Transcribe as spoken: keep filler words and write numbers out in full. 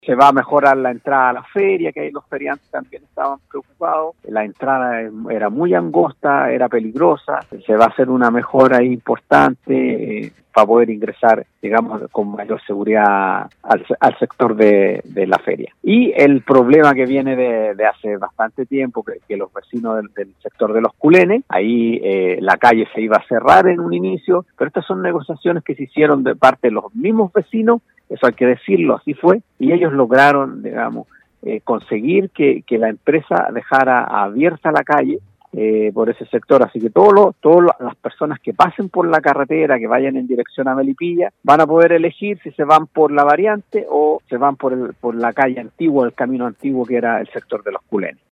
Se va a mejorar la entrada a la feria, que ahí los feriantes también estaban preocupados. La entrada era muy angosta, era peligrosa. Se va a hacer una mejora importante eh, para poder ingresar, digamos, con mayor seguridad al, al sector de, de la feria. Y el problema que viene de, de hace bastante tiempo, que, que los vecinos del, del sector de los Culenes, ahí eh, la calle se iba a cerrar en un inicio, pero estas son negociaciones que se hicieron de parte de los mismos vecinos. Eso hay que decirlo, así fue, y ellos lograron, digamos, eh, conseguir que, que la empresa dejara abierta la calle eh, por ese sector, así que todas todo las personas que pasen por la carretera, que vayan en dirección a Melipilla, van a poder elegir si se van por la variante o se van por, el, por la calle antigua, el camino antiguo que era el sector de los Culenes.